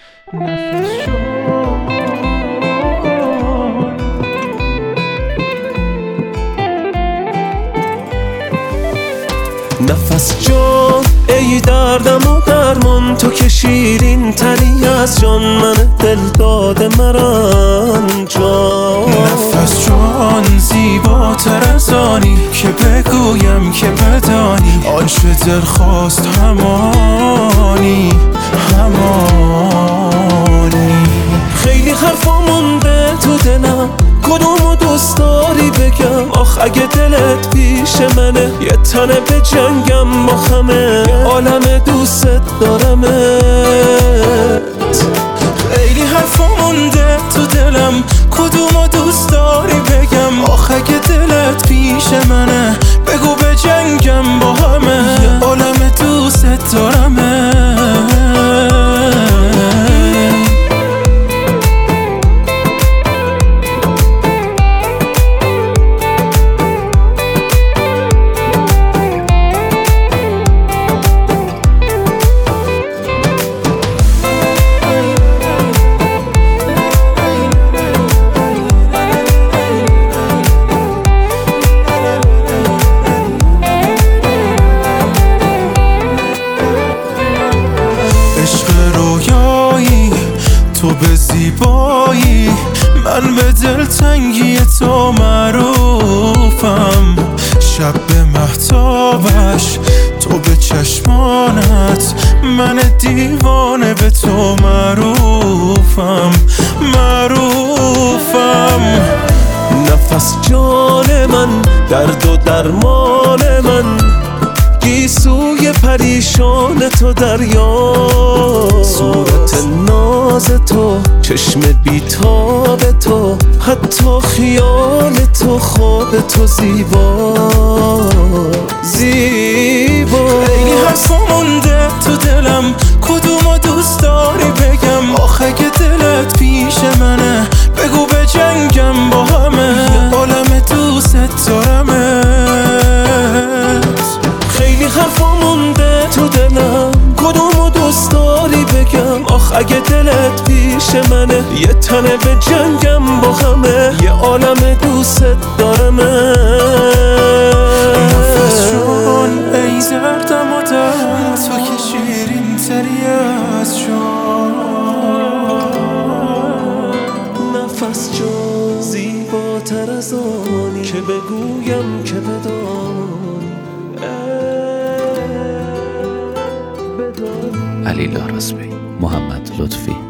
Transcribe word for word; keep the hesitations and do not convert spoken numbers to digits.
نفس جان نفس جان ای دردم و درمان، تو که شیرین تری از جان، من دل داده مران جان. نفس جان زیباتر از آنی که بگویم که بدانی، آنچه دل خواست همانی همانی. خیلی حرفا مونده تو دلم، کدومو دوست داری بگم؟ آخ اگه دلت پیش منه، یه تنه به جنگم با همه، یه عالم دوست دارمت. خیلی حرفا مونده تو دلم، کدومو دوست داری بگم؟ آخ اگه دلت پیش منه، بگو به جنگم با همه، یه عالم دوست دارمت. تو به زیبایی، من به دلتنگی تو معروفم. شب به مهتابش، تو به چشمانت، من دیوانه به تو معروفم معروفم. نفس جان من، درد و درمان من، گیسوی پریشان تو دریا، صورت ناز تو، چشم بیتاب تو، حتی خیال تو، خواب تو زیبا زیبا. خیلی حرفا مونده تو دلم، کدومو دوست داری بگم؟ آخه اگه دلت پیش منه، بگو به جنگم با همه، یه عالم دوست دارمت. خیلی حرفا مونده تو دلم، کدومو دوست داری بگم؟ آخ اگه دلت پیش منه، یه تنه به جنگم با همه، یه عالم دوست دارمت. نفس جان ای دردم و درد، تو که شیرین تری از جان. نفس جان زیباتر از آنی که بگویم که بدانی. علی لارزبی، محمد لطفی.